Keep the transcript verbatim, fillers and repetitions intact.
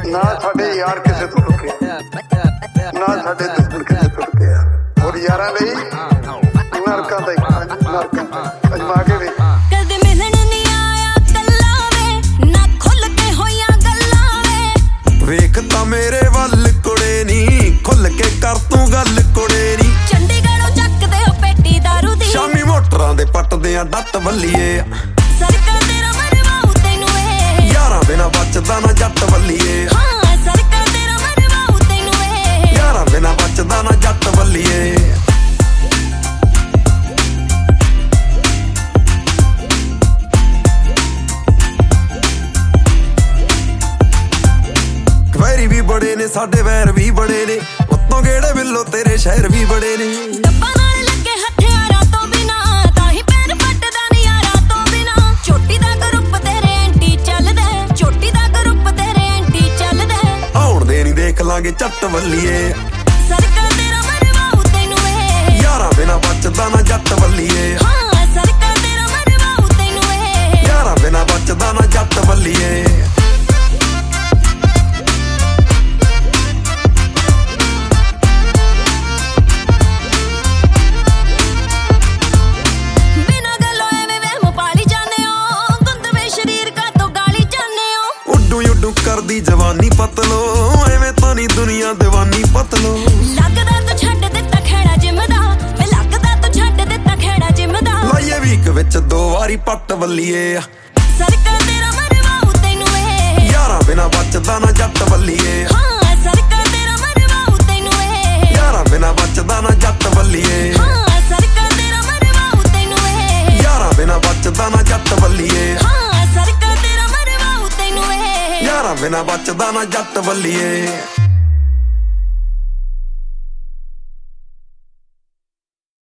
ना साडे यार किसे तो रुके ना साडे दुश्मन किसे तो रुके और यारां लई नरकां दा नरकां अजमा के वे कदे मिलन नहीं आया कल्ला वे ना खुल के होया गल्ला वे वेख ता मेरे वल कुड़े नी खुल के कर तू गल कुड़े नी चंडीगढ़ों चकदे हो पेटी दारू दी शामी मोटरां दे पटदे आ डट बल्लीए सरकार तेरा मरवाऊ तैनू वे यारां बिना बचदा ना जट बल्लीए हां सरकार तेरा मरवाऊ तैनू वे यारां बिना बचदा ना जट बल्लीए वैरी भी बड़े ने साडे वैर भी बड़े ने उत्तों गेड़े बिल्लो तेरे शहर भी बड़े ने डब्बा नाल लगे हथियारां तो बिना ताही पैर पटदा नहीं यारां तो बिना चोटी दा ग्रुप तेरे एंटी चलदा चोटी दा ग्रुप तेरे एंटी चलदा आउण दे नहीं देख लांगे चट बल्लीए सरकार तेरा मरवाऊ तैनू वे यारां बिना बचदा ना जट बल्लीए हां सरकार तेरा मरवाऊ तैनू वे यारां बिना बचदा ना जट बल्लीए करदी जवानी पतलो एवें तां नी दुनिया दीवानी पतलो लगदा तू छड्ड दित्ता खेड़ा जिमदा वे लगदा तू छड्ड दित्ता खेड़ा जिमदा लाइए वीक विच दो वारी पट बल्लीए सरकार तेरा मरवाऊ तैनू वे यारां बिना बचदा ना जट बल्लीए हां सरकार तेरा मरवाऊ तैनू वे यारां बिना बचदा ना जट बल्लीए हां सरकार तेरा मरवाऊ तैनू वे यारां बिना बचदा ना जट बल्लीए हां सरकार तेरा मरवाऊ तैनू वे यारां बिना बचदा ना जट बल्लीए।